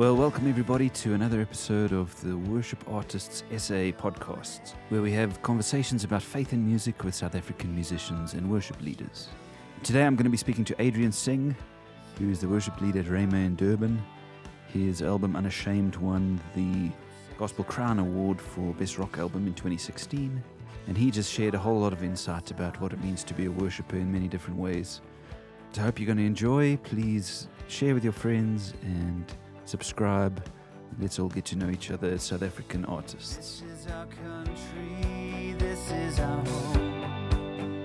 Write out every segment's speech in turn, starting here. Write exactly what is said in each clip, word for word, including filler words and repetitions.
Well, welcome everybody to another episode of the Worship Artists S A podcast, where we have conversations about faith and music with South African musicians and worship leaders. Today I'm going to be speaking to Adrian Singh, who is the worship leader at Rhema in Durban. His album Unashamed won the Gospel Crown Award for Best Rock Album in twenty sixteen, and he just shared a whole lot of insight about what it means to be a worshipper in many different ways. So I hope you're going to enjoy. Please share with your friends and subscribe. Let's all get to know each other as South African artists. This is our country, this is our home.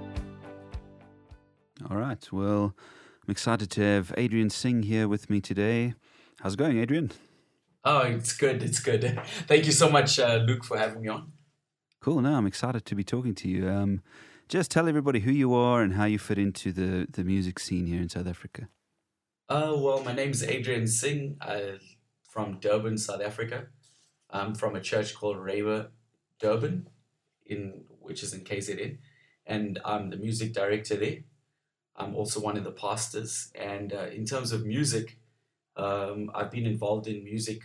All right, well, I'm excited to have Adrian Singh here with me today. How's it going, Adrian? Oh, it's good, it's good. Thank you so much, uh, Luke, for having me on. Cool, no, I'm excited to be talking to you. Um, just tell everybody who you are and how you fit into the, the music scene here in South Africa. Uh, well, my name is Adrian Singh. I'm from Durban, South Africa. I'm from a church called Rhema Durban, in which is in K Z N, and I'm the music director there. I'm also one of the pastors. And uh, in terms of music, um, I've been involved in music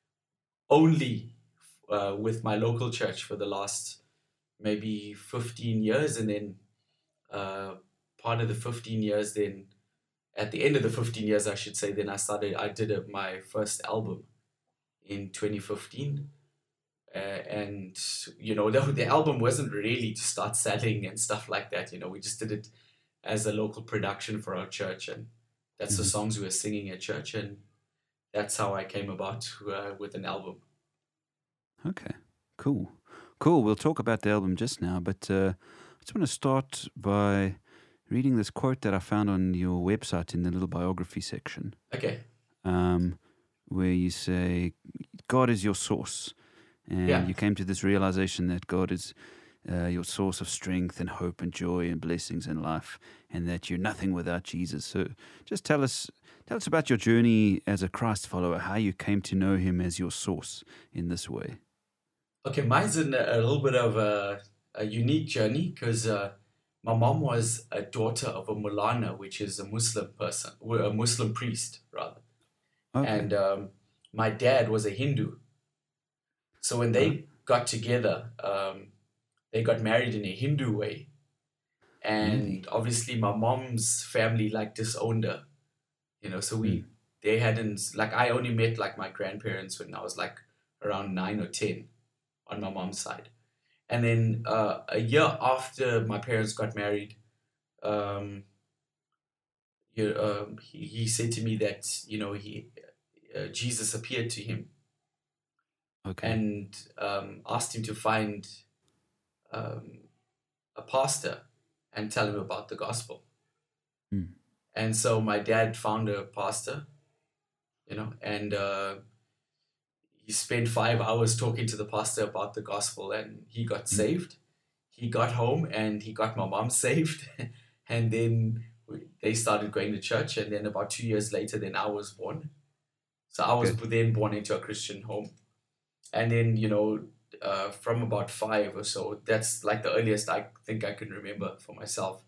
only uh, with my local church for the last maybe fifteen years, and then uh, part of the fifteen years then. At the end of the fifteen years, I should say, then I started, I did a, my first album in twenty fifteen. Uh, and, you know, the, the album wasn't really to start selling and stuff like that. You know, we just did it as a local production for our church. And that's mm-hmm. the songs we were singing at church. And that's how I came about uh, with an album. Okay, cool. Cool. We'll talk about the album just now. But uh, I just want to start by reading this quote that I found on your website in the little biography section. Okay. Um, where you say, God is your source. And yeah. you came to this realization that God is uh, your source of strength and hope and joy and blessings in life, and that you're nothing without Jesus. So just tell us, tell us about your journey as a Christ follower, how you came to know him as your source in this way. Okay, mine's in a, a little bit of a, a unique journey because uh, my mom was a daughter of a Mulana, which is a Muslim person, a Muslim priest, rather. Okay. And um, my dad was a Hindu. So when they got together, um, they got married in a Hindu way. And really? Obviously my mom's family like disowned her. You know, so we, mm. they hadn't, like I only met like my grandparents when I was like around nine or ten on my mom's side. And then uh, a year after my parents got married, um, you, um, he, he said to me that, you know, he uh, Jesus appeared to him. Okay. And um, asked him to find um, a pastor and tell him about the gospel. Mm. And so my dad found a pastor, you know, and uh, he spent five hours talking to the pastor about the gospel, and he got mm. saved. He got home and he got my mom saved. And then we, they started going to church. And then about two years later, then I was born. So I was Good. then born into a Christian home. And then, you know, uh, from about five or so, that's like the earliest I think I can remember for myself.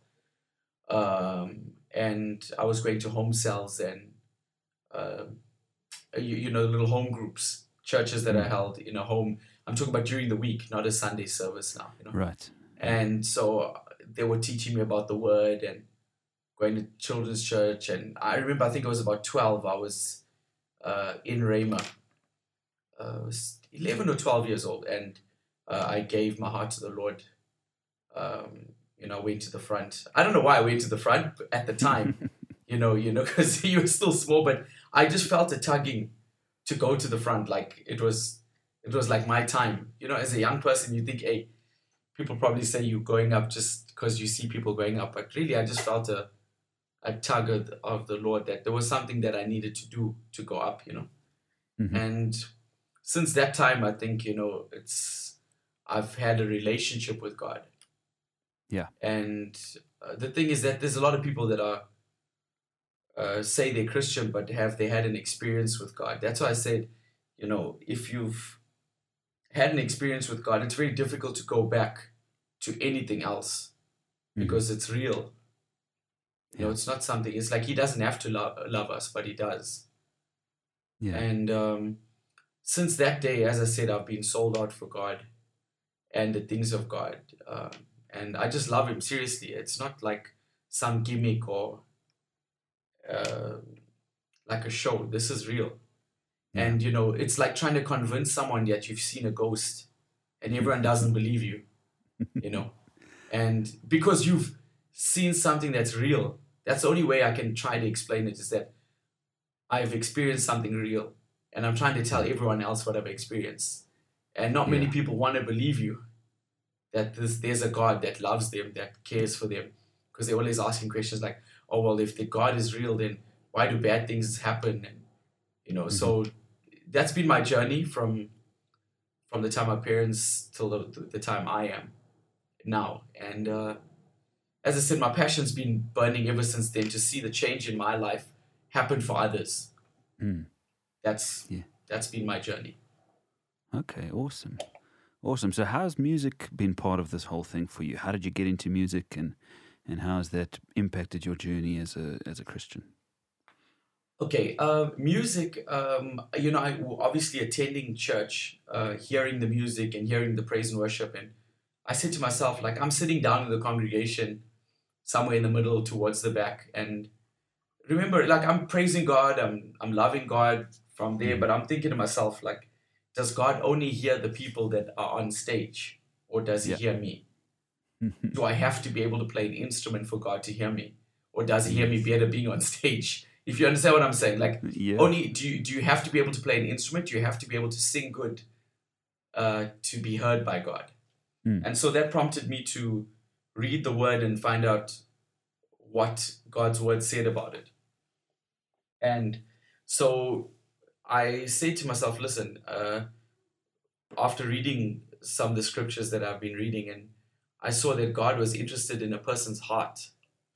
Um, and I was going to home cells and, uh, you, you know, little home groups, churches that mm. are held in a home. I'm talking about during the week, not a Sunday service now. You know? Right. And so they were teaching me about the word and going to children's church. And I remember, I think I was about twelve. I was uh, in Rhema. Uh, I was eleven or twelve years old, and uh, I gave my heart to the Lord. Um, you know, I went to the front. I don't know why I went to the front at the time, you know, you know, because you were still small, but I just felt a tugging to go to the front. Like it was, it was like my time. You know, as a young person, you think, hey, people probably say you're going up just because you see people going up, but really, I just felt a, a tug of, of the Lord that there was something that I needed to do to go up. You know, mm-hmm. and since that time, I think, you know, it's, I've had a relationship with God. Yeah. And uh, the thing is that there's a lot of people that are, uh, say they're Christian, but have they had an experience with God. That's why I said, you know, if you've had an experience with God, it's very difficult to go back to anything else mm-hmm. because it's real. You yeah. know, it's not something, it's like he doesn't have to love, love us, but he does. Yeah. And um, since that day, as I said, I've been sold out for God and the things of God. Uh, and I just love Him, seriously. It's not like some gimmick or uh, like a show. This is real. Yeah. And, you know, it's like trying to convince someone that you've seen a ghost and everyone doesn't believe you, you know. And because you've seen something that's real, that's the only way I can try to explain it, is that I've experienced something real and I'm trying to tell everyone else what I've experienced. And not many Yeah. people want to believe you that this, there's a God that loves them, that cares for them. Because they're always asking questions like, oh, well, if the God is real, then why do bad things happen? And, you know, so that's been my journey from from the time my parents till the, the time I am now. And uh, as I said, my passion's been burning ever since then to see the change in my life happen for others. Mm. That's Yeah. that's been my journey. Okay, awesome. Awesome. So how's music been part of this whole thing for you? How did you get into music, and and how has that impacted your journey as a as a Christian? Okay, uh, music, um, you know, I obviously attending church, uh, hearing the music and hearing the praise and worship. And I said to myself, like, I'm sitting down in the congregation somewhere in the middle towards the back. And remember, like, I'm praising God, I'm, I'm loving God from there, but I'm thinking to myself, like, does God only hear the people that are on stage, or does He Yeah. hear me? Do I have to be able to play an instrument for God to hear me? Or does He hear me better being on stage? If you understand what I'm saying, like, Yeah. only do you, do you have to be able to play an instrument? Do you have to be able to sing good uh, to be heard by God? Mm. And so that prompted me to read the Word and find out what God's Word said about it. And so I say to myself, listen, uh, after reading some of the scriptures that I've been reading, and I saw that God was interested in a person's heart.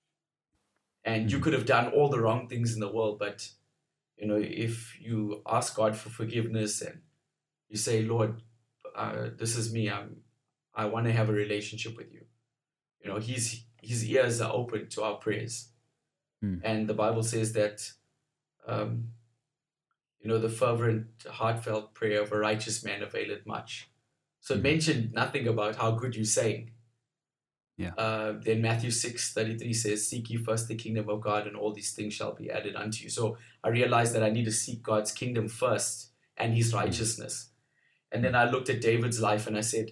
And you Mhm. could have done all the wrong things in the world, but you know, if you ask God for forgiveness and you say, Lord, uh, this is me. I'm, I want to have a relationship with you. You know, his his ears are open to our prayers, Mm. and the Bible says that, um, you know, the fervent, heartfelt prayer of a righteous man availeth much. So it Mhm. mentioned nothing about how good you sang. Yeah. Uh, then Matthew six thirty-three says, seek ye first the kingdom of God, and all these things shall be added unto you. So I realized that I need to seek God's kingdom first and His righteousness. And then I looked at David's life and I said,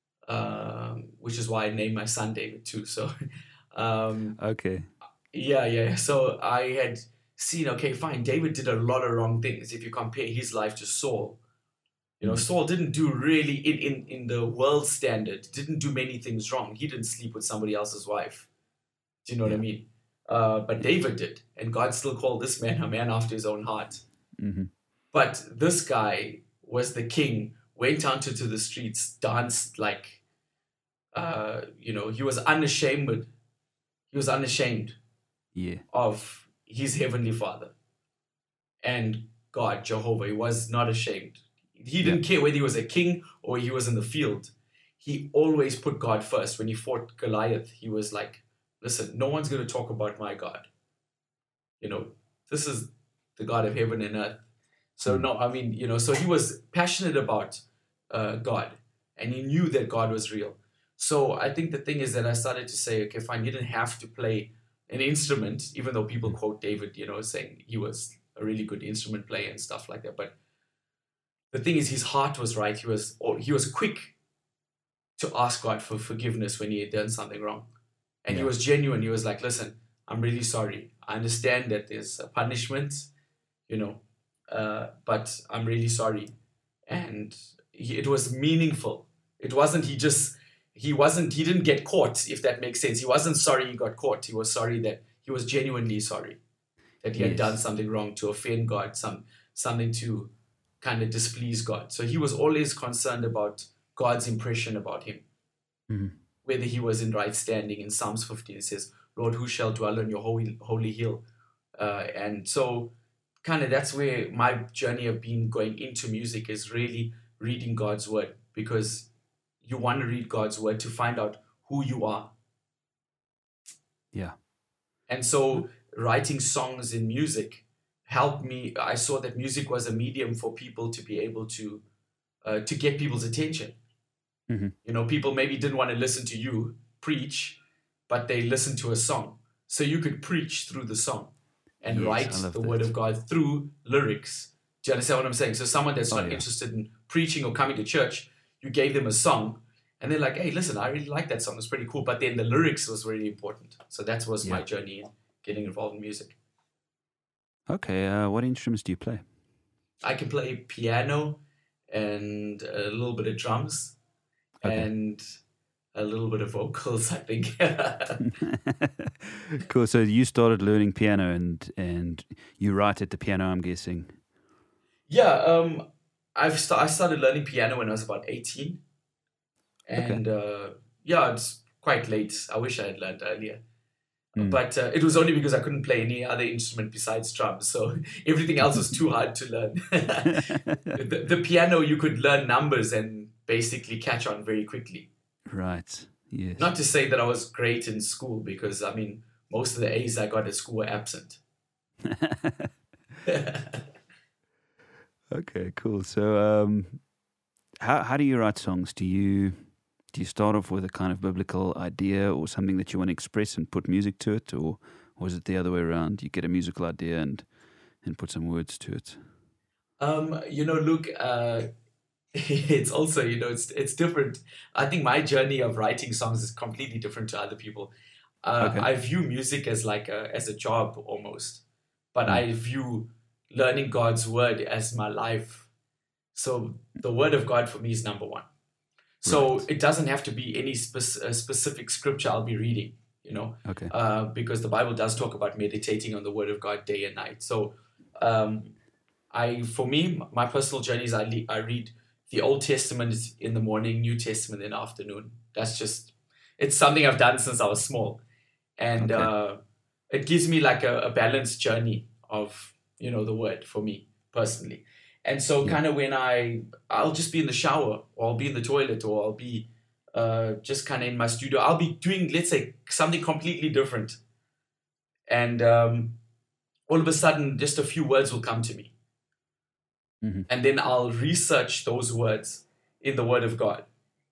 um, which is why I named my son David too. So, um, Okay. yeah, yeah. So I had seen, okay, fine, David did a lot of wrong things if you compare his life to Saul. You know, Mm. Saul didn't do really, in, in, in the world standard, didn't do many things wrong. He didn't sleep with somebody else's wife. Do you know what I Yeah. mean? Uh, but David did. And God still called this man a man after His own heart. Mm-hmm. But this guy was the king, went out into the streets, danced like, uh, you know, he was unashamed. He was unashamed Yeah. of his heavenly Father. And God, Jehovah, he was not ashamed. He didn't care whether he was a king or he was in the field. He always put God first. When he fought Goliath, he was like, listen, no one's going to talk about my God. You know, this is the God of heaven and earth. So, Mm. no, I mean, you know, so he was passionate about uh, God, and he knew that God was real. So I think the thing is that I started to say, okay, fine, you didn't have to play an instrument, even though people quote David, you know, saying he was a really good instrument player and stuff like that. But the thing is, his heart was right. He was, or he was quick to ask God for forgiveness when he had done something wrong. And he Yeah. was genuine. He was like, listen, I'm really sorry. I understand that there's a punishment, you know, uh, but I'm really sorry. And he, it was meaningful. It wasn't, he just, he wasn't, he didn't get caught, if that makes sense. He wasn't sorry he got caught. He was sorry that, he was genuinely sorry that he had Yes. done something wrong to offend God, some something to kind of displease God. So he was always concerned about God's impression about him, Mhm. whether he was in right standing. In Psalms fifteen, it says, Lord, who shall dwell on your holy, holy hill? Uh, and so kind of that's where my journey of being going into music is really reading God's word, because you want to read God's word to find out who you are. Yeah. And so writing songs in music helped me. I saw that music was a medium for people to be able to uh, to get people's attention. Mm-hmm. You know, people maybe didn't want to listen to you preach, but they listened to a song. So you could preach through the song and Yes, write I love the that. word of God through lyrics. Do you understand what I'm saying? So someone that's Oh, not yeah. interested in preaching or coming to church, you gave them a song, and they're like, hey, listen, I really like that song. It's pretty cool. But then the lyrics was really important. So that was my Yeah. journey in getting involved in music. Okay, uh, what instruments do you play? I can play piano and a little bit of drums Okay. and a little bit of vocals, I think. Cool. So you started learning piano, and and you write at the piano, I'm guessing. Yeah, um, I've st- I started learning piano when I was about eighteen. Okay. And uh, yeah, it's quite late. I wish I had learned earlier. Mm. But uh, it was only because I couldn't play any other instrument besides drums. So everything else was too hard to learn. the, the piano, you could learn numbers and basically catch on very quickly. Right. Yes. Not to say that I was great in school, because, I mean, most of the A's I got at school were absent. Okay. Cool. So, um, how how do you write songs? Do you do you start off with a kind of biblical idea or something that you want to express and put music to it, or or is it the other way around? You get a musical idea and and put some words to it. Um, you know, Luke, uh, it's also, you know, it's it's different. I think my journey of writing songs is completely different to other people. Uh, Okay. I view music as like a as a job almost, but Mm. I view learning God's word as my life. So the word of God for me is number one. So Right. it doesn't have to be any spec- uh, specific scripture I'll be reading, you know, Okay. uh, because the Bible does talk about meditating on the word of God day and night. So um, I, for me, my personal journeys, I, le- I read the Old Testament in the morning, New Testament in the afternoon. That's just, it's something I've done since I was small. And Okay. uh, it gives me like a, a balanced journey of, you know, the word for me personally. And so Yeah. kind of when I, I'll just be in the shower, or I'll be in the toilet, or I'll be uh, just kind of in my studio. I'll be doing, let's say, something completely different. And um, all of a sudden, just a few words will come to me. Mhm. And then I'll research those words in the Word of God.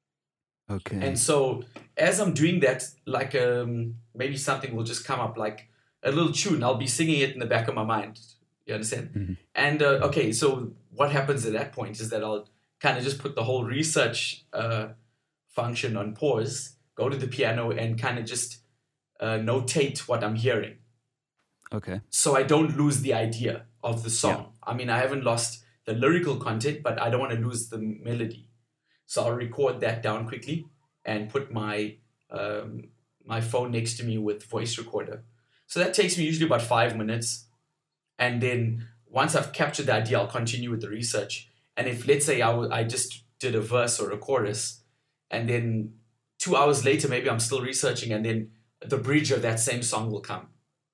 Okay. And so as I'm doing that, like um, maybe something will just come up, like a little tune. I'll be singing it in the back of my mind. You understand? Mhm. And uh, okay, so what happens at that point is that I'll kind of just put the whole research uh, function on pause, go to the piano, and kind of just uh, notate what I'm hearing, Okay. so I don't lose the idea of the song. I mean, I haven't lost the lyrical content, but I don't want to lose the melody. So I'll record that down quickly and put my um, my phone next to me with voice recorder. So that takes me usually about five minutes. And then once I've captured the idea, I'll continue with the research. And if, let's say, I, w- I just did a verse or a chorus, and then two hours later, maybe I'm still researching, and then the bridge of that same song will come.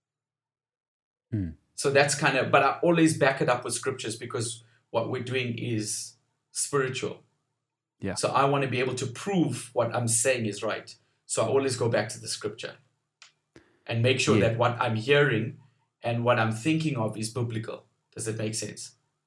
Hmm. So that's kind of, but I always back it up with scriptures, because what we're doing is spiritual. Yeah. So I want to be able to prove what I'm saying is right. So I always go back to the scripture and make sure Yeah. that what I'm hearing and what I'm thinking of is biblical. Does it make sense?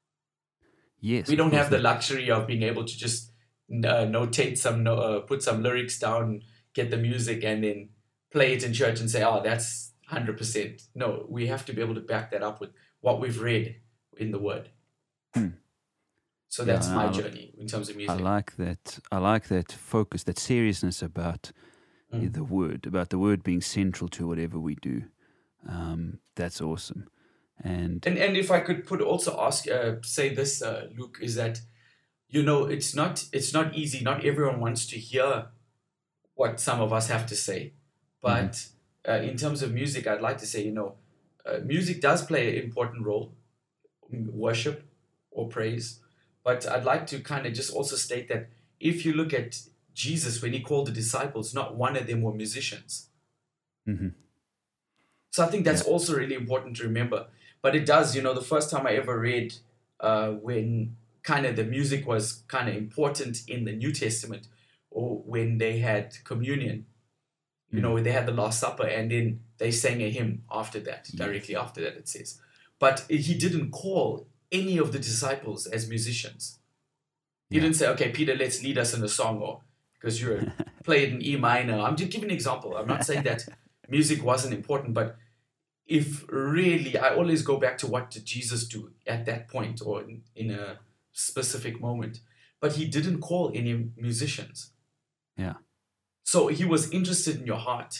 Yes. We of don't course, have the that- luxury of being able to just uh, notate some, no, uh, put some lyrics down, get the music, and then play it in church and say, oh, that's one hundred percent. No, we have to be able to back that up with what we've read in the Word. Hmm. So Yeah, that's no, my I li- journey in terms of I music. like that. I like that focus, that seriousness about Mm. the word, about the word being central to whatever we do. Um, that's awesome. And And and if I could put also ask uh, say this, uh, Luke, is that, you know, it's not it's not easy. Not everyone wants to hear what some of us have to say. But uh, in terms of music, I'd like to say, you know, uh, music does play an important role, in worship or praise. But I'd like to kind of just also state that if you look at Jesus, when he called the disciples, not one of them were musicians. Mhm. So I think that's also really important to remember. But it does, you know, the first time I ever read uh, when kind of the music was kind of important in the New Testament, or when they had communion, you know, when they had the Last Supper, and then they sang a hymn after that, directly after that, it says. But he didn't call any of the disciples as musicians. He Yeah. didn't say, okay, Peter, let's lead us in a song, or because you're played in E minor. I'm just giving an example. I'm not saying that music wasn't important, but if really, I always go back to what did Jesus do at that point or in, in a specific moment. But he didn't call any musicians. Yeah. So he was interested in your heart.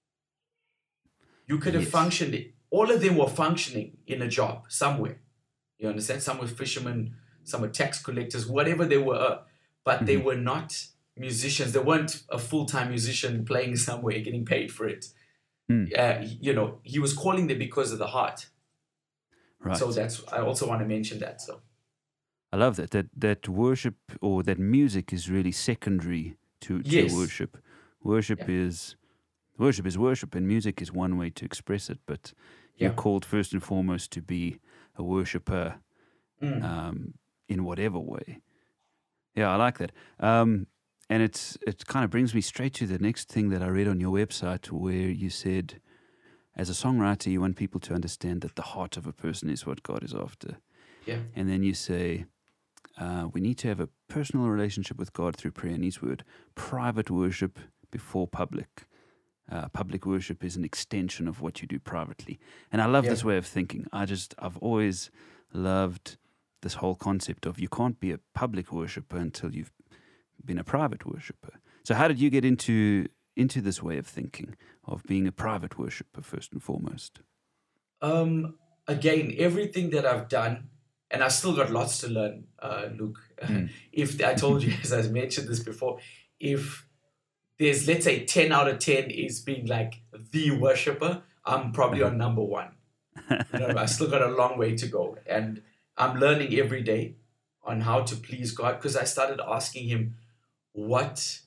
You could have Yes. functioned, all of them were functioning in a job somewhere. You understand? Some were fishermen, some were tax collectors, whatever they were, but they were not musicians. They weren't a full-time musician playing somewhere, getting paid for it. Mm. Uh, you know, he was calling them because of the heart. Right. So that's, I also want to mention that. So I love that. That that worship or that music is really secondary to, to Yes. worship. Worship Yeah. is worship is worship, and music is one way to express it. But you're Yeah. called first and foremost to be a worshipper Mm. um, in whatever way. Yeah, I like that. Um, and it's it kind of brings me straight to the next thing that I read on your website, where you said, as a songwriter, you want people to understand that the heart of a person is what God is after. Yeah. And then you say, uh, we need to have a personal relationship with God through prayer and His Word. Private worship before public. Uh, public worship is an extension of what you do privately. And I love Yeah. this way of thinking. I just, I've always loved this whole concept of you can't be a public worshiper until you've been a private worshiper. So how did you get into into this way of thinking of being a private worshiper first and foremost? Um, again, everything that I've done, and I've still got lots to learn, uh, Luke. Mm. If I told you, as I mentioned this before, if there's, let's say, ten out of ten is being like the worshiper, I'm probably on number one. You know, I still got a long way to go. And I'm learning every day on how to please God, because I started asking Him what...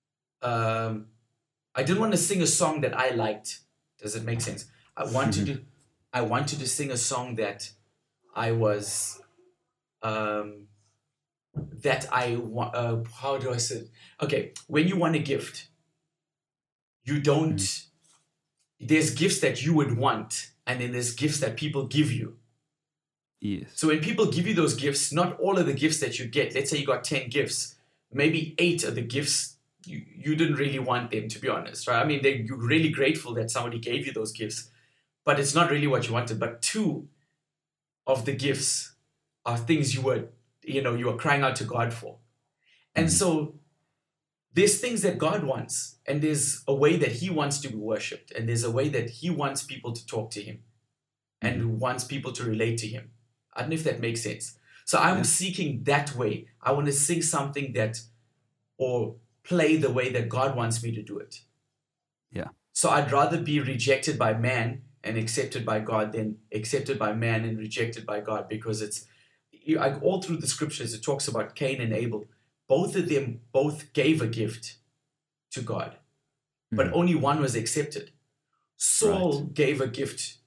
Um, I didn't want to sing a song that I liked. Does it make sense? I wanted to... I wanted to sing a song that I was... Um, that I want... Uh, how do I say it? Okay, when you want a gift, you don't... There's gifts that you would want, and then there's gifts that people give you. Yes. So when people give you those gifts, not all of the gifts that you get, let's say you got ten gifts, maybe eight of the gifts, you, you didn't really want them, to be honest, right? I mean, they, you're really grateful that somebody gave you those gifts, but it's not really what you wanted. But two of the gifts are things you were, you know, you were crying out to God for. And so there's things that God wants, and there's a way that He wants to be worshipped, and there's a way that He wants people to talk to Him and wants people to relate to Him. I don't know if that makes sense. So I'm Yeah. seeking that way. I want to sing something that, or play the way that God wants me to do it. Yeah. So I'd rather be rejected by man and accepted by God than accepted by man and rejected by God, because it's, you- like, all through the scriptures, it talks about Cain and Abel. Both of them both gave a gift to God, but Mhm. only one was accepted. Saul Right. gave a gift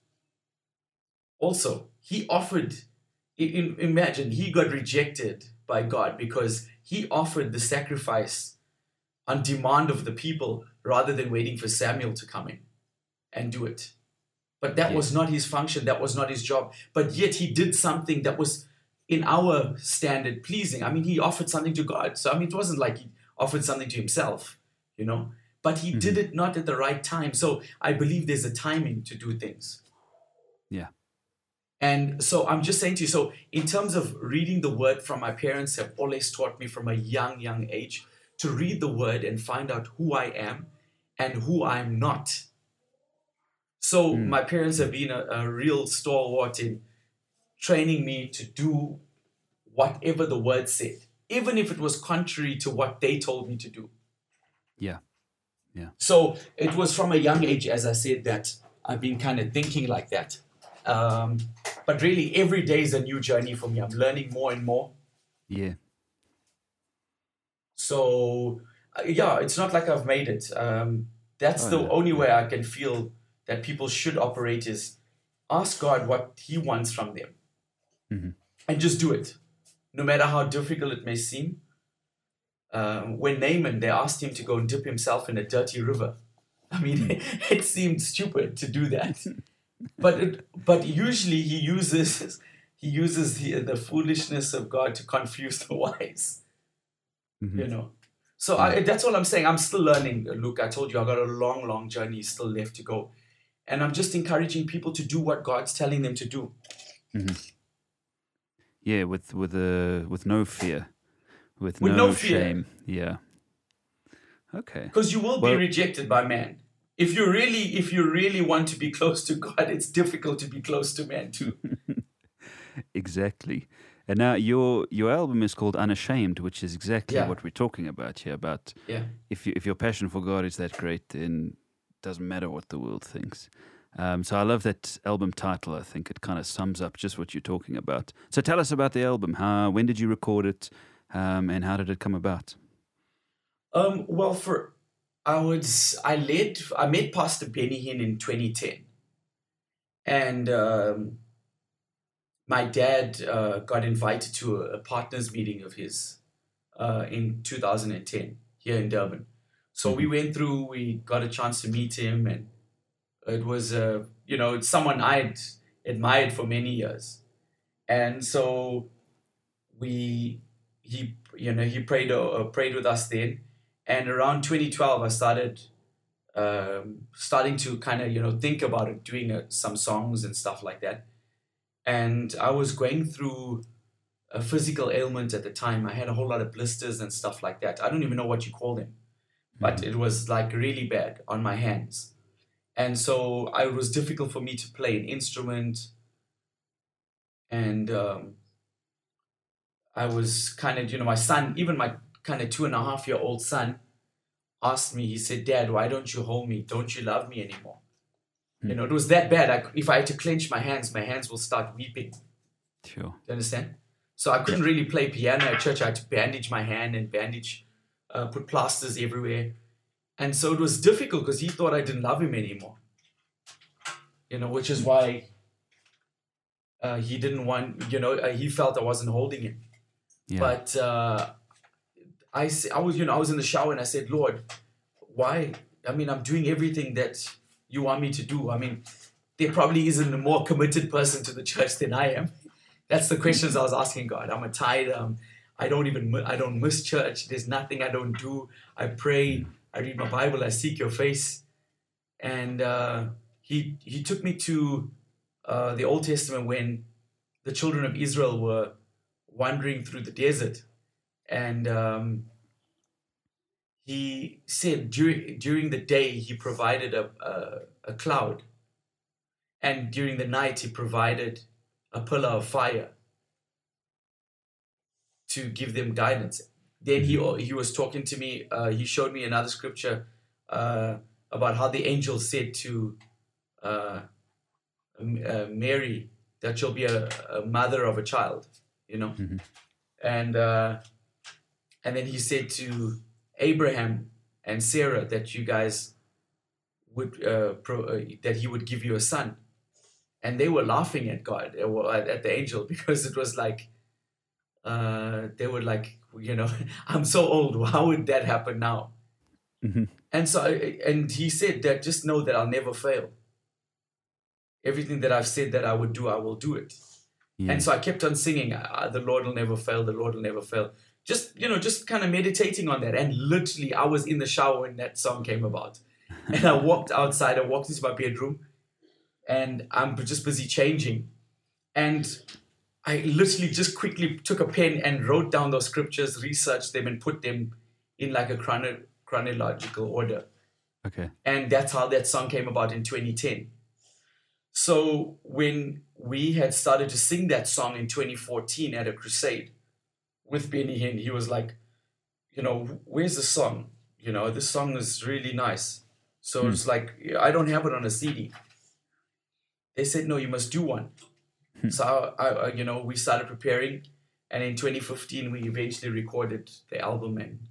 also. He offered, i- i- imagine, he got rejected by God because he offered the sacrifice on demand of the people rather than waiting for Samuel to come in and do it. But that was Yes. not his function. That was not his job. But yet he did something that was, in our standard, pleasing. I mean, he offered something to God. So, I mean, it wasn't like he offered something to himself, you know. But he did it not at the right time. So I believe there's a timing to do things. Yeah. And so I'm just saying to you, so in terms of reading the word, from my parents have always taught me from a young, young age to read the word and find out who I am and who I'm not. So my parents have been a, a real stalwart in training me to do whatever the word said, even if it was contrary to what they told me to do. Yeah. Yeah. So it was from a young age, as I said, that I've been kind of thinking like that. Um, but really, every day is a new journey for me. I'm learning more and more. Yeah. So, uh, yeah, it's not like I've made it. Um, that's Oh, the yeah. only way I can feel that people should operate, is ask God what He wants from them. Mhm. And just do it, no matter how difficult it may seem. Um, when Naaman, they asked him to go and dip himself in a dirty river. I mean, it seemed stupid to do that. but it, but usually he uses he uses the the foolishness of God to confuse the wise. Mhm. You know. So I, that's all I'm saying. I'm still learning, Luke. I told you I got a long, long journey still left to go, and I'm just encouraging people to do what God's telling them to do. Yeah, with with uh, with no fear, with, With no, no fear. shame. Yeah. Okay. Because you will Well- be rejected by man. If you really, if you really want to be close to God, it's difficult to be close to man too. Exactly. And now your your album is called Unashamed, which is exactly Yeah. what we're talking about here. About Yeah. if you, if your passion for God is that great, then it doesn't matter what the world thinks. Um, so I love that album title. I think it kind of sums up just what you're talking about. So tell us about the album. How when did you record it, um, and how did it come about? Um, well, for I was I led I met Pastor Benny Hinn in twenty ten, and um, my dad uh, got invited to a, a partners meeting of his uh, in two thousand ten here in Durban. So we went through. We got a chance to meet him, and it was uh, you know it's someone I'd admired for many years, and so we he you know he prayed uh, prayed with us then. And around twenty twelve, I started um, starting to kind of, you know, think about it, doing uh, some songs and stuff like that. And I was going through a physical ailment at the time. I had a whole lot of blisters and stuff like that. I don't even know what you call them, but it was like really bad on my hands. And so I, it was difficult for me to play an instrument. And um, I was kind of, you know, my son, even my kind of two and a half year old son asked me, he said, "Dad, why don't you hold me? Don't you love me anymore?" You know, it was that bad. I, if I had to clench my hands, my hands will start weeping. Sure. Do you understand? So I couldn't really play piano at church. I had to bandage my hand and bandage, uh, put plasters everywhere. And so it was difficult because he thought I didn't love him anymore. You know, which is why uh, he didn't want, you know, uh, he felt I wasn't holding him. Yeah. But uh, I, s- I was, you know, I was in the shower and I said, "Lord, why? I mean, I'm doing everything that you want me to do. I mean, there probably isn't a more committed person to the church than I am." That's the questions I was asking God. I'm a tithe. Um, I don't even, mi- I don't miss church. There's nothing I don't do. I pray. I read my Bible. I seek your face. And uh, he he took me to uh, the Old Testament when the children of Israel were wandering through the desert. And um, he said during, during the day, he provided a, a, a cloud. And during the night, he provided a pillar of fire to give them guidance. Then he he was talking to me. Uh, he showed me another scripture uh, about how the angel said to uh, M- uh, Mary that she'll be a, a mother of a child, you know. And uh, and then he said to Abraham and Sarah that you guys would uh, pro, uh, that he would give you a son. And they were laughing at God, uh, well, at at the angel, because it was like, uh, they were like, you know, I'm so old. How would that happen now? Mhm. And so, I, and he said that just know that I'll never fail. Everything that I've said that I would do, I will do it. Yeah. And so I kept on singing, uh, the Lord will never fail, the Lord will never fail. Just, you know, just kind of meditating on that. And literally, I was in the shower when that song came about. And I walked outside, I walked into my bedroom, and I'm just busy changing. And I literally just quickly took a pen and wrote down those scriptures, researched them, and put them in like a chrono- chronological order. Okay. And that's how that song came about in twenty ten. So when we had started to sing that song in twenty fourteen at a crusade with Benny Hinn, he was like, you know, "Where's the song? You know, this song is really nice." So it's like, I don't have it on a C D. They said, "No, you must do one." So, I, I, you know, we started preparing. And in twenty fifteen, we eventually recorded the album. And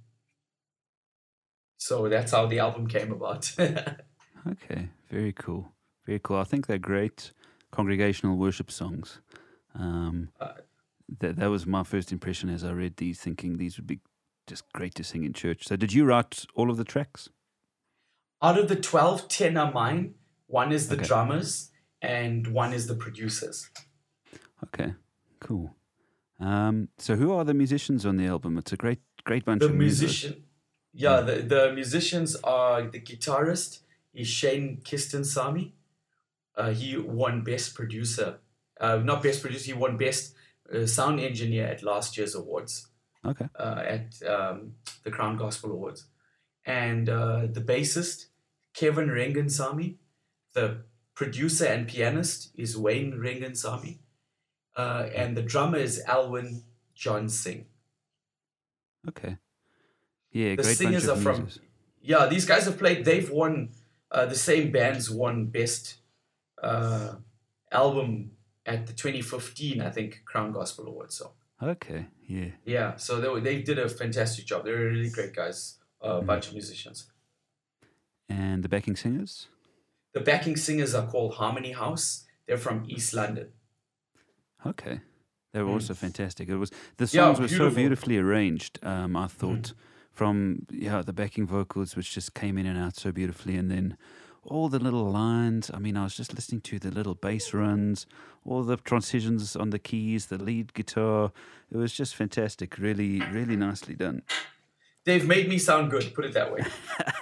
so that's how the album came about. Okay. Very cool. Very cool. I think they're great congregational worship songs. Um, Uh, that that was my first impression as I read these, thinking these would be just great to sing in church. So, did you write all of the tracks? Out of the twelve, ten are mine. One is the Okay. drummers, and one is the producers. Okay, cool. Um, so who are the musicians on the album? It's a great, great bunch The of music. musician, yeah, the, the musicians are the guitarist is Shane Kistensamy. Uh, he won Best Producer, uh, not Best Producer. He won Best uh, Sound Engineer at last year's awards. Okay. Uh, at um, the Crown Gospel Awards, and uh, the bassist Kevin Rengansamy, the producer and pianist is Wayne Rengansamy, uh, and the drummer is Alwyn John Singh. Okay. Yeah, The great singers bunch are of from, musicians. yeah, these guys have played, they've won, uh, the same bands won Best uh, Album at the twenty fifteen, I think, Crown Gospel Awards. So, Okay, yeah. yeah, so they, were- they did a fantastic job. They're really great guys, a uh, Mhm. bunch of musicians. And the backing singers? The backing singers are called Harmony House. They're from East London. Okay. They were Mm. also fantastic. It was the Yeah, songs were so beautiful. beautifully arranged. Um, I thought from yeah the backing vocals, which just came in and out so beautifully, and then all the little lines. I mean, I was just listening to the little bass runs, all the transitions on the keys, the lead guitar. It was just fantastic. Really, really nicely done. They've made me sound good, put it that way.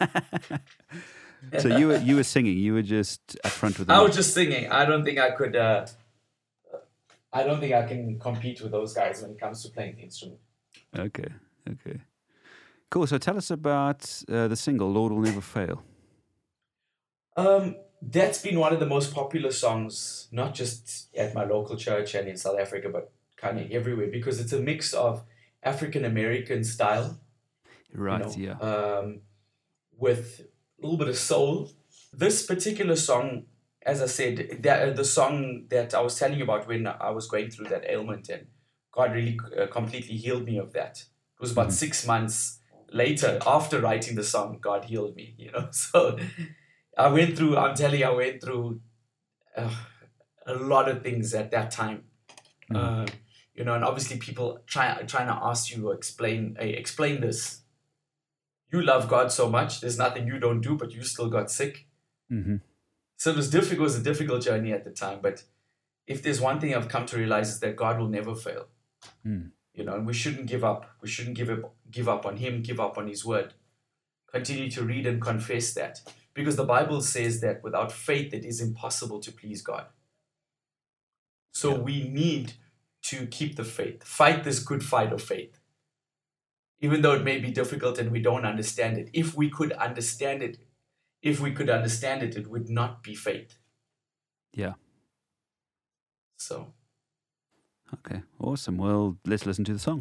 So you were you were singing. You were just up front with. I them. was just singing. I don't think I could, uh, I don't think I can compete with those guys when it comes to playing the instrument. Okay. Okay. Cool. So tell us about uh, the single "Lord Will Never Fail." Um, that's been one of the most popular songs, not just at my local church and in South Africa, but kind of everywhere, because it's a mix of African American style, Right. you know, Yeah. um, with a little bit of soul. This particular song, as I said, that, the song that I was telling you about when I was going through that ailment, and God really uh, completely healed me of that. It was about Mhm. six months later, after writing the song, God healed me, you know. So I went through, I'm telling you, I went through uh, a lot of things at that time. Mhm. Uh, you know, and obviously people try, trying to ask you, explain, hey, explain this. You love God so much, there's nothing you don't do, but you still got sick. Mm-hmm. So it was difficult, it was a difficult journey at the time. But if there's one thing I've come to realize is that God will never fail. Mm. You know, and we shouldn't give up. We shouldn't give up, give up on Him, give up on His word. Continue to read and confess that. Because the Bible says that without faith, it is impossible to please God. So Yeah. we need to keep the faith. Fight this good fight of faith. Even though it may be difficult and we don't understand it. If we could understand it, if we could understand it, it would not be faith. Yeah. So, Okay. Awesome. Well, let's listen to the song.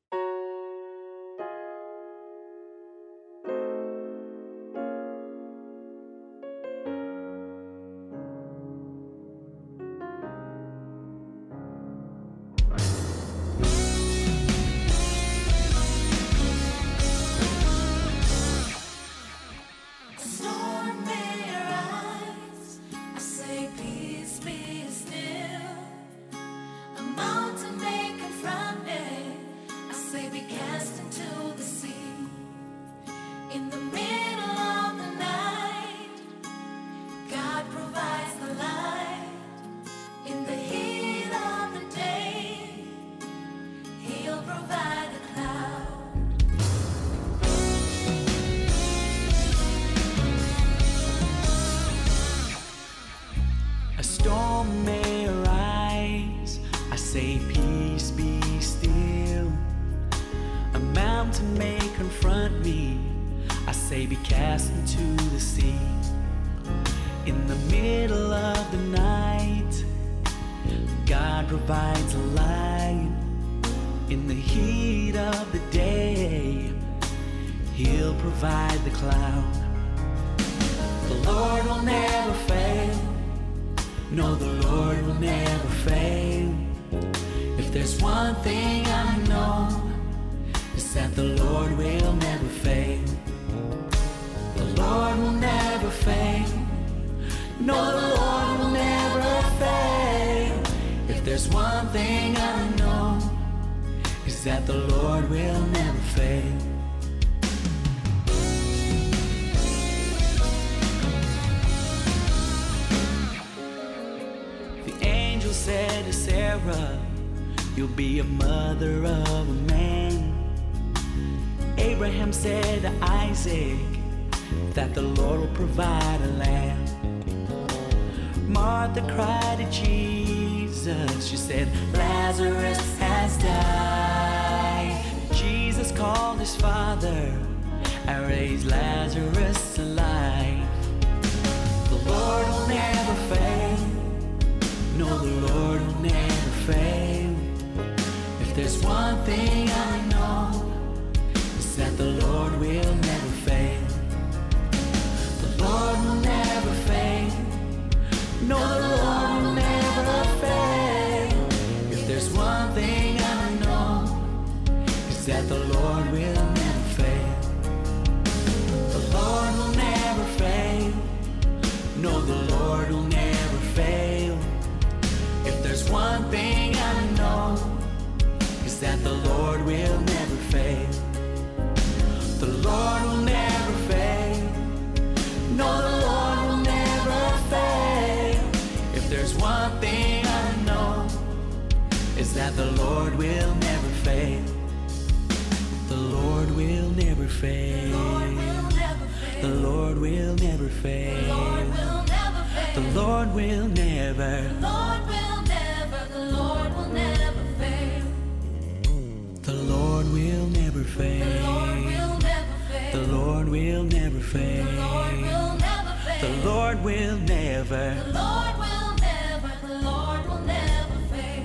Storm may arise, I say peace be still. A mountain may confront me, I say be cast into the sea. In the middle of the night, God provides the light. In the heat of the day, He'll provide the cloud. A storm may arise, I say peace be still. A mountain may confront me, I say be cast into the sea. In the middle of the night, God provides a light. In the heat of the day, He'll provide the cloud. The Lord will never fail. No, the Lord will never fail. If there's one thing I know, it's that the Lord will never fail. The Lord will never fail. No, the Lord will never fail. If there's one thing I know, it's that the Lord will never fail. Sarah, you'll be a mother of a man. Abraham said to Isaac that the Lord will provide a lamb. Martha cried to Jesus. She said, Lazarus has died. Jesus called his father and raised Lazarus alive. The Lord will never fail. No, the Lord will never fail. If there's one thing I know, it's that the Lord will never fail. The Lord will never fail. No, the Lord will never fail. If there's one thing I know, it's that the Lord will never fail. The Lord will never fail. No, the Lord will never fail. If there's one thing I know, it's that the Lord will never fail. The Lord will never fail. No, the Lord will never fail. If there's one thing I know, it's that the Lord will never fail. The Lord will never fail. The Lord will never fail. The Lord will never. The Lord will never, the Lord will never fail. The Lord will never fail. The Lord will never fail. The Lord will never fail. The Lord will never The fail. Lord will never. The Lord will never, the Lord will never fail.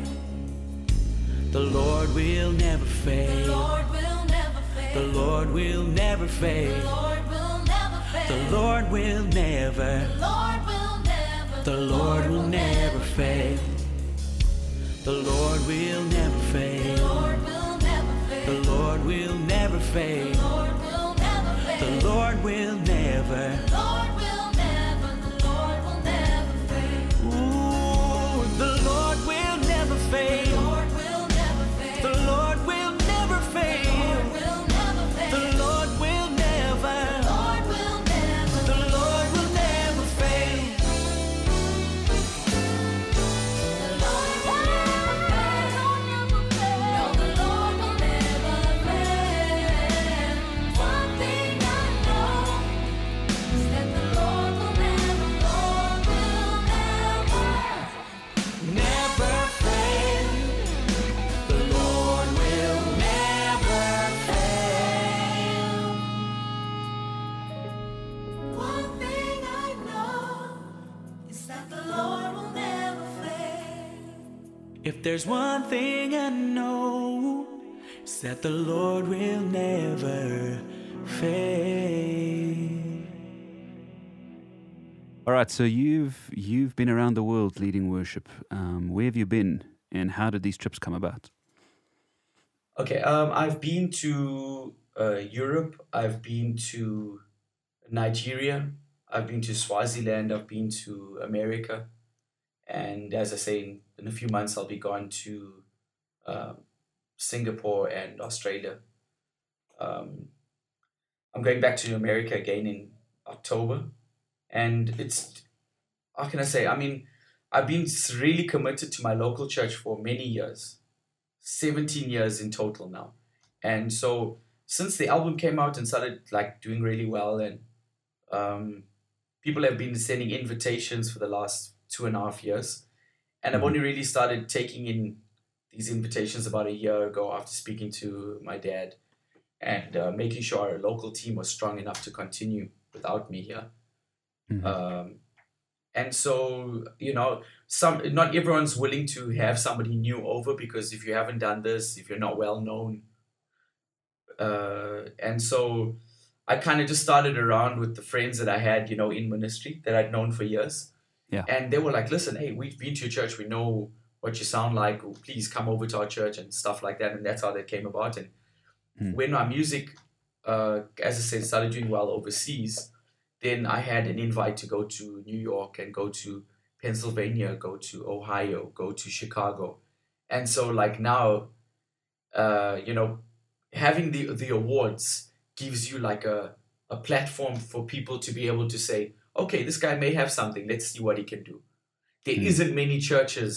The Lord will never The fail. Lord will never fail. The Lord will never The fail. Lord will never fail. The Lord will never. The Lord will never. The Lord will never fail. The Lord will never The fail. Lord will never fail. The Lord will never fail. The Lord will never fail. The Lord will never. The Lord will never. The Lord will never fail. Ooh, the Lord will never The fail. Lord will never fail. The Lord will never The fail. Lord will never fail. The Lord will never. The Lord will never. The Lord will never fail. The Lord will never fail. No, the Lord will never fail. One thing I know is that the Lord will never, Lord will never, Never fail. The Lord will never fail. One thing I know is that the Lord will never fail. If there's one thing I know, it's that the Lord will never fail. All right, so you've you've been around the world leading worship. Um, where have you been, and how did these trips come about? Okay, um, I've been to uh, Europe. I've been to Nigeria. I've been to Swaziland. I've been to America. And as I say, in, in a few months, I'll be gone to uh, Singapore and Australia. Um, I'm going back to America again in October. And it's, how can I say? I mean, I've been s- really committed to my local church for many years, seventeen years in total now. And so since the album came out and started like doing really well, and um, people have been sending invitations for the last two and a half years. And I've Mhm. only really started taking in these invitations about a year ago after speaking to my dad and uh, making sure our local team was strong enough to continue without me here. Mhm. Um, and so, you know, some not everyone's willing to have somebody new over because if you haven't done this, if you're not well known, uh, and so I kind of just started around with the friends that I had, you know, in ministry that I'd known for years. Yeah. And they were like, listen, hey, we've been to your church. We know what you sound like. Please come over to our church and stuff like that. And that's how that came about. And Hmm. when my music, uh, as I said, started doing well overseas, then I had an invite to go to New York and go to Pennsylvania, go to Ohio, go to Chicago. And so like now, uh, you know, having the the awards gives you like a, a platform for people to be able to say, okay, this guy may have something. Let's see what he can do. There Mm. isn't many churches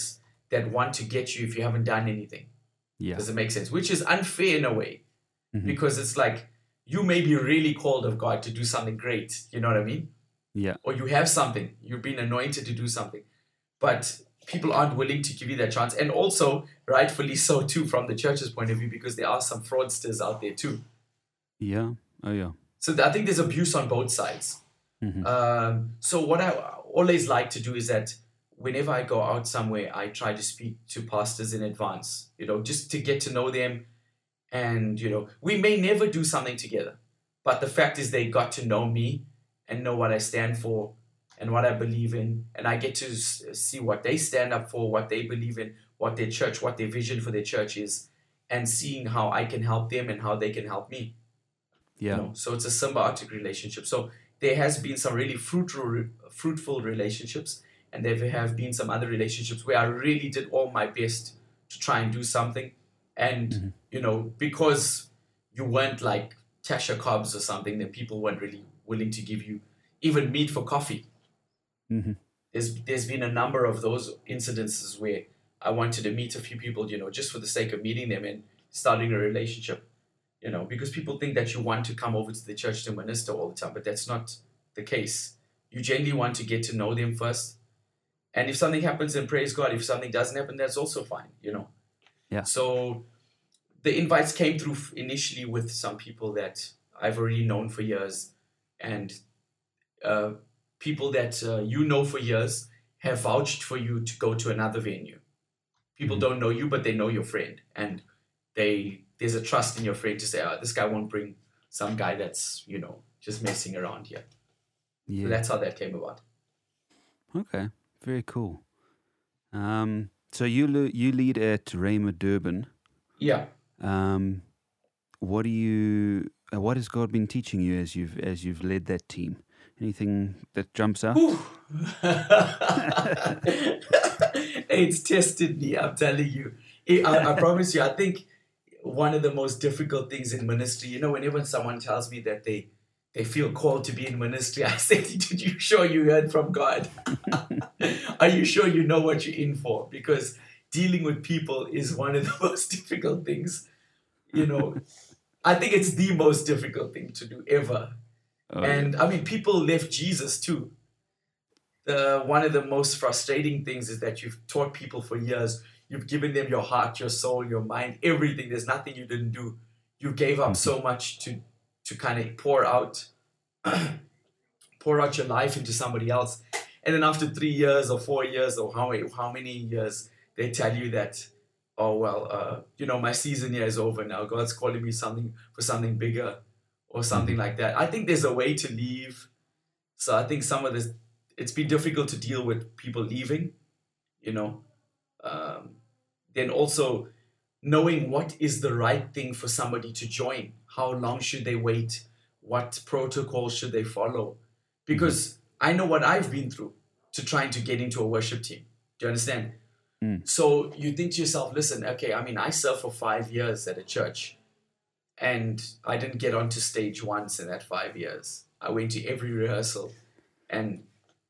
that want to get you if you haven't done anything. Yeah. Does it make sense? Which is unfair in a way, Mhm. because it's like you may be really called of God to do something great. You know what I mean? Yeah. Or you have something, you've been anointed to do something, but people aren't willing to give you that chance. And also, rightfully so too, from the church's point of view, because there are some fraudsters out there too. Yeah. Oh, yeah. So I think there's abuse on both sides. Mhm. Um, so what I always like to do is that whenever I go out somewhere, I try to speak to pastors in advance, you know, just to get to know them. And, you know, we may never do something together, but the fact is they got to know me and know what I stand for and what I believe in. And I get to s- see what they stand up for, what they believe in, what their church, what their vision for their church is, and seeing how I can help them and how they can help me. Yeah. You know, so it's a symbiotic relationship. So there has been some really fruitful, fruitful relationships, and there have been some other relationships where I really did all my best to try and do something. And, Mhm. you know, because you weren't like Tasha Cobbs or something, then people weren't really willing to give you even meat for coffee. Mhm. There's there's been a number of those incidences where I wanted to meet a few people, you know, just for the sake of meeting them and starting a relationship, you know, because people think that you want to come over to the church to minister all the time, but that's not the case. You genuinely want to get to know them first. And if something happens, then praise God. If something doesn't happen, that's also fine, you know. Yeah. So the invites came through f- initially with some people that I've already known for years, and uh, people that uh, you know for years have vouched for you to go to another venue. People Mhm. don't know you, but they know your friend, and they there's a trust in your friend to say, "Oh, this guy won't bring some guy that's, you know, just messing around here." So Yeah. that's how that came about. Okay. Very cool. Um, so you le- you lead at Rhema Durban. Yeah. Um, what do you? Uh, what has God been teaching you as you've as you've led that team? Anything that jumps out? Whew. It's tested me, I'm telling you. It- I, I promise you, I think one of the most difficult things in ministry, you know, whenever someone tells me that they they feel called to be in ministry, I say, did you sure you heard from God? Are you sure you know what you're in for? Because dealing with people is one of the most difficult things, you know. I think it's the most difficult thing to do ever. Oh, And I mean, people left Jesus too. The one of the most frustrating things is that you've taught people for years. You've given them your heart, your soul, your mind, everything. There's nothing you didn't do. You gave up so much to to kind of pour out, pour out your life into somebody else. And then after three years or four years or how how many years, they tell you that, oh well, uh, you know, my season here is over now. God's calling me something for something bigger, or something like that. I think there's a way to leave. So I think some of this, it's been difficult to deal with people leaving, you know. Um, then also knowing what is the right thing for somebody to join. How long should they wait? What protocol should they follow? Because I know what I've been through to trying to get into a worship team. Do you understand? Mm. So you think to yourself, listen, okay, I mean, I served for five years at a church, and I didn't get onto stage once in that five years. I went to every rehearsal. And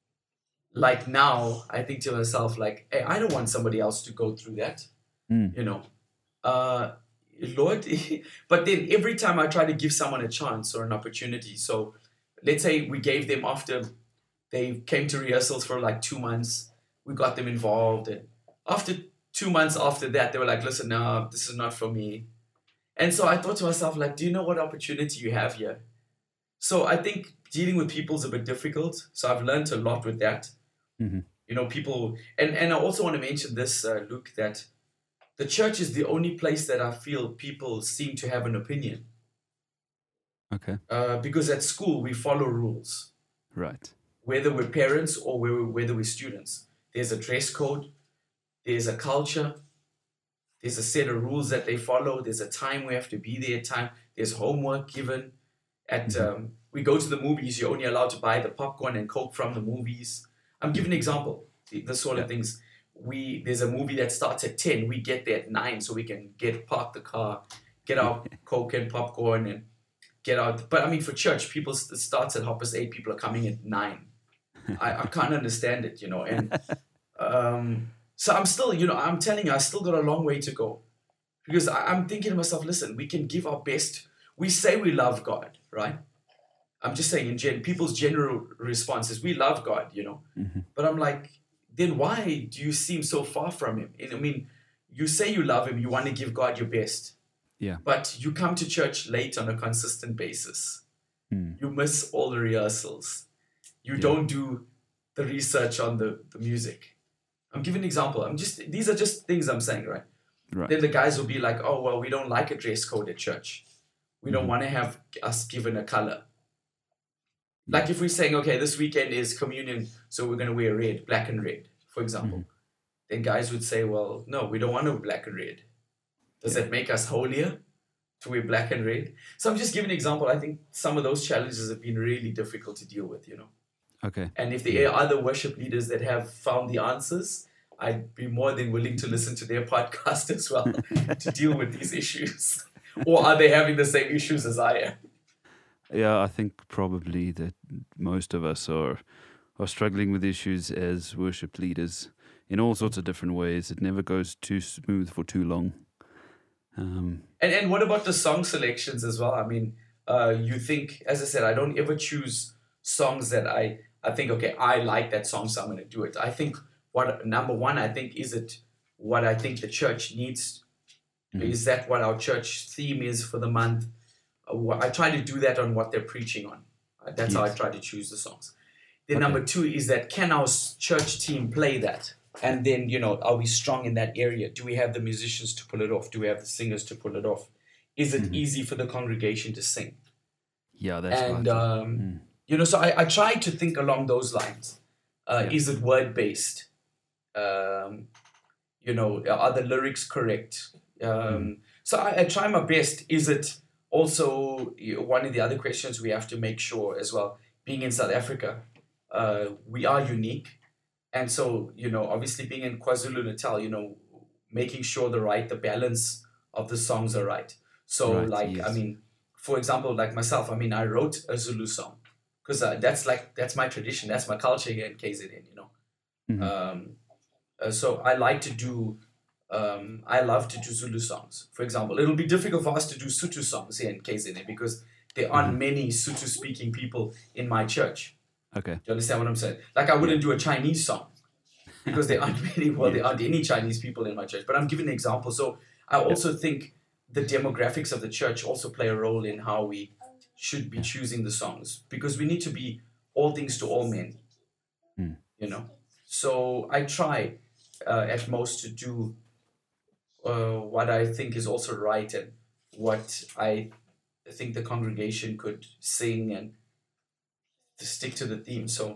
like now, I think to myself, like, hey, I don't want somebody else to go through that, Mm. you know. Uh, Lord, but then every time I try to give someone a chance or an opportunity, so let's say we gave them after they came to rehearsals for like two months, we got them involved. And after two months after that, they were like, listen, no, this is not for me. And so I thought to myself, like, do you know what opportunity you have here? So I think dealing with people is a bit difficult. So I've learned a lot with that. Mhm. You know, people, and, and I also want to mention this, uh, Luke, that the church is the only place that I feel people seem to have an opinion. Okay. Uh, because at school, we follow rules, Right. whether we're parents or whether whether we're students. There's a dress code, there's a culture, there's a set of rules that they follow, there's a time we have to be there, time, there's homework given. At um, we go to the movies, you're only allowed to buy the popcorn and Coke from the movies. I'm giving an example, the, the sort Yeah. of things. We there's a movie that starts at ten, we get there at nine so we can get park the car, get our Coke and popcorn and get out. But I mean, for church, people it starts at half past eight, people are coming at nine. I, I can't understand it, you know. And um, So I'm still, you know, I'm telling you, I still got a long way to go. Because I, I'm thinking to myself, listen, we can give our best. We say we love God, right? I'm just saying in gen- people's general response is we love God, you know. Mm-hmm. But I'm like, then why do you seem so far from him? And I mean, you say you love him, you want to give God your best. Yeah. But you come to church late on a consistent basis. Mm. You miss all the rehearsals. You Yeah. don't do the research on the, the music. I'm giving an example. I'm just these are just things I'm saying, right? Right. Then the guys will be like, oh, well, we don't like a dress code at church. We don't Mhm. want to have us given a color. Like if we're saying, okay, this weekend is communion, so we're going to wear red, black and red, for example. Mhm. Then guys would say, well, no, we don't want to wear black and red. Does Yeah. that make us holier to wear black and red? So I'm just giving an example. I think some of those challenges have been really difficult to deal with, you know. Okay. And if there are other worship leaders that have found the answers, I'd be more than willing to listen to their podcast as well to deal with these issues. Or are they having the same issues as I am? Yeah, I think probably that most of us are are struggling with issues as worship leaders in all sorts of different ways. It never goes too smooth for too long. Um, And and what about the song selections as well? I mean, uh, you think, as I said, I don't ever choose songs that I, I think, okay, I like that song, so I'm going to do it. I think what, number one, I think, is it what I think the church needs? Mhm. Is that what our church theme is for the month? Uh, wha- I try to do that on what they're preaching on. Uh, that's how I Yes. try to choose the songs. Then Okay. number two is that can our s- church team play that? And then, you know, are we strong in that area? Do we have the musicians to pull it off? Do we have the singers to pull it off? Is it Mhm. easy for the congregation to sing? yeah, that's and, right. um, Mm. you know, so I, I try to think along those lines. Uh, Yeah. Is it word based? Um, you know, are the lyrics correct? Um, So I, I try my best. Is it also you know, one of the other questions we have to make sure as well? Being in South Africa, uh, we are unique, and so you know, obviously being in KwaZulu Natal, you know, making sure the right, the balance of the songs are right. So Right, like, I yes. mean, for example, like myself, I mean, I wrote a Zulu song because uh, that's like that's my tradition, that's my culture here in K Z N, you know. Mhm. Um, uh, so I like to do. Um, I love to do Zulu songs. For example, it'll be difficult for us to do Sotho songs here in K Z N because there aren't many Sotho-speaking people in my church. Okay. Do you understand what I'm saying? Like I wouldn't do a Chinese song because there aren't many. Well, there aren't any Chinese people in my church. But I'm giving an example. So I also think the demographics of the church also play a role in how we should be choosing the songs because we need to be all things to all men. Mm. You know. So I try uh, at most to do uh, what I think is also right and what I think the congregation could sing and to stick to the theme. So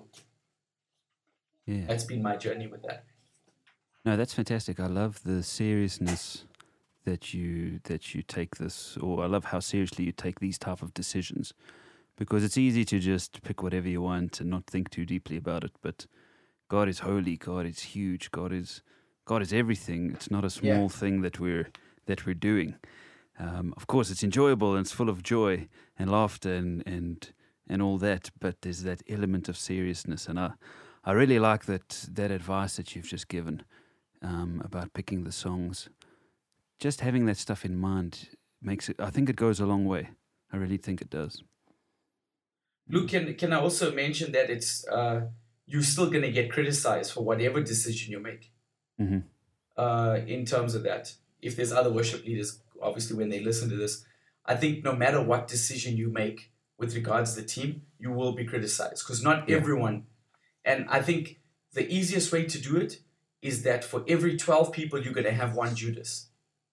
Yeah. that's been my journey with that. No, that's fantastic. I love the seriousness that you that you take this, or I love how seriously you take these type of decisions, because it's easy to just pick whatever you want and not think too deeply about it. But God is holy. God is huge. God is God is everything. It's not a small Yeah. thing that we're that we're doing. Um, of course, it's enjoyable and it's full of joy and laughter and and and all that. But there's that element of seriousness, and I I really like that that advice that you've just given. Um, about picking the songs, just having that stuff in mind makes it. I think it goes a long way. I really think it does. Luke, can can I also mention that it's uh, you're still gonna get criticized for whatever decision you make. Mm-hmm. Uh, in terms of that, if there's other worship leaders, obviously when they listen to this, I think no matter what decision you make with regards to the team, you will be criticized because not Yeah. everyone. And I think the easiest way to do it is that for every twelve people, you're gonna have one Judas.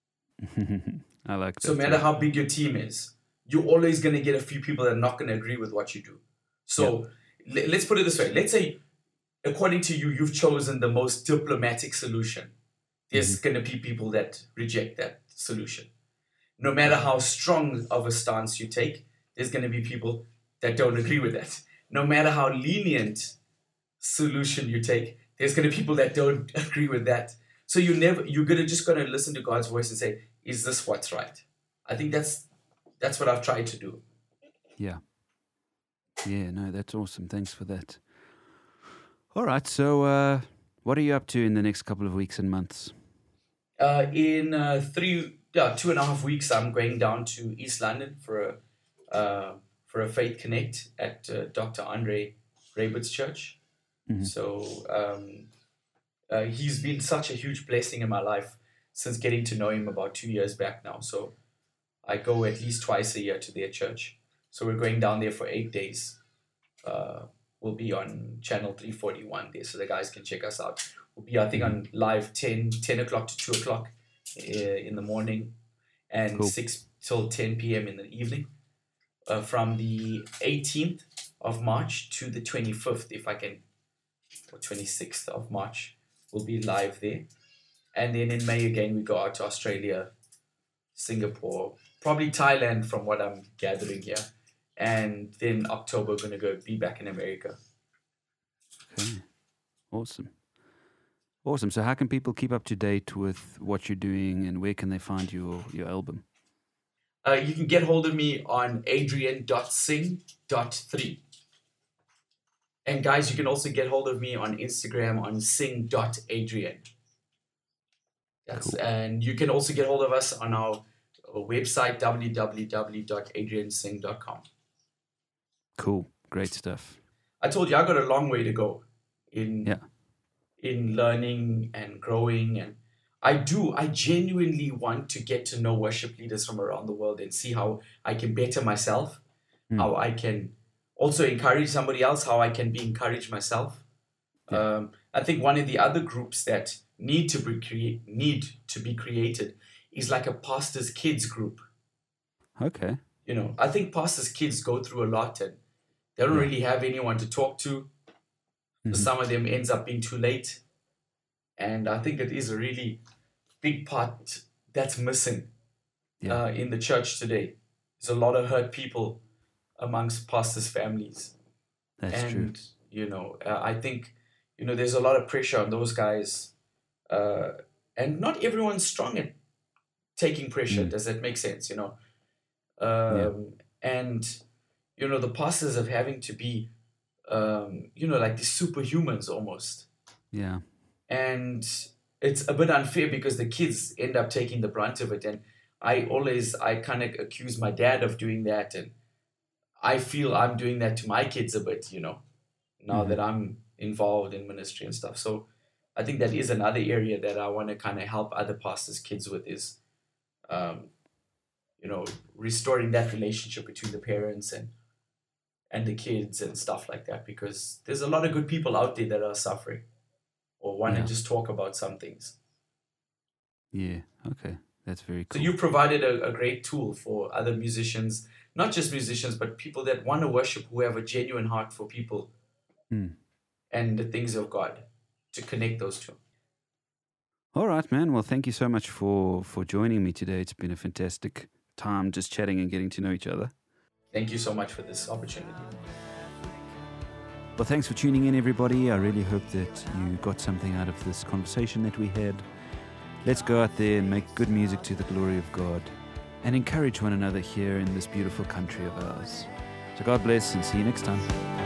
I like that. So no matter how big your team is, you're always going to get a few people that are not going to agree with what you do. So le- let's put it this way. Let's say, according to you, you've chosen the most diplomatic solution. There's going to be people that reject that solution. No matter how strong of a stance you take, there's going to be people that don't agree with that. No matter how lenient solution you take, there's going to be people that don't agree with that. So you never, you're gonna just gonna listen to God's voice and say, "Is this what's right?" I think that's that's what I've tried to do. Yeah. Yeah. No, that's awesome. Thanks for that. All right. So, uh, What are you up to in the next couple of weeks and months? Uh, in uh, three, yeah, two and a half weeks, I'm going down to East London for a uh, for a Faith Connect at uh, Doctor Andre Raybert's church. Mhm. So um, uh, he's been such a huge blessing in my life since getting to know him about two years back now. So I go at least twice a year to their church. So we're going down there for eight days. Uh, we'll be on channel three forty-one there, so the guys can check us out. We'll be, I think, on live ten, ten o'clock to two o'clock uh, in the morning and Cool. six till ten p.m. in the evening. Uh, from the eighteenth of March to the twenty-fifth, if I can, or twenty-sixth of March, we'll be live there. And then in May again, we go out to Australia, Singapore, probably Thailand from what I'm gathering here. And then October, going to go be back in America. Okay. Awesome. Awesome. So how can people keep up to date with what you're doing and where can they find your, your album? Uh, you can get hold of me on adrian dot sing dot three. And guys, you can also get hold of me on Instagram on sing dot adrian. That's, Cool. And you can also get hold of us on our uh, website, w w w dot adrian sing dot com. Cool. Great stuff. I told you I got a long way to go in Yeah. in learning and growing, and I do I genuinely want to get to know worship leaders from around the world and see how I can better myself, Mm. how I can also encourage somebody else, how I can be encouraged myself. Yeah. Um, I think one of the other groups that need to be crea- need to be created is like a pastor's kids group. Okay. You know, I think pastors' kids go through a lot and they don't Yeah. really have anyone to talk to. For Mhm. some of them ends up being too late. And I think it is a really big part that's missing Yeah. uh, in the church today. There's a lot of hurt people amongst pastors' families. That's true. and, you know, uh, I think, you know, there's a lot of pressure on those guys. Uh, and not everyone's strong at taking pressure. Mm. Does that make sense? You know? Um, And, you know, the pastors of having to be, um, you know, like the superhumans almost. Yeah. And it's a bit unfair because the kids end up taking the brunt of it. And I always, I kind of accuse my dad of doing that. And I feel I'm doing that to my kids a bit, you know, now Mhm. that I'm involved in ministry and stuff. So I think that is another area that I want to kind of help other pastors' kids with is, um, you know, restoring that relationship between the parents and and the kids and stuff like that, because there's a lot of good people out there that are suffering or want Yeah. to just talk about some things. Yeah. Okay. That's very So cool. you provided a, a great tool for other musicians, not just musicians, but people that want to worship, who have a genuine heart for people Mm. and the things of God, to connect those two. All right, man. Well, thank you so much for, for joining me today. It's been a fantastic time just chatting and getting to know each other. Thank you so much for this opportunity. Well, thanks for tuning in, everybody. I really hope that you got something out of this conversation that we had. Let's go out there and make good music to the glory of God and encourage one another here in this beautiful country of ours. So God bless and see you next time.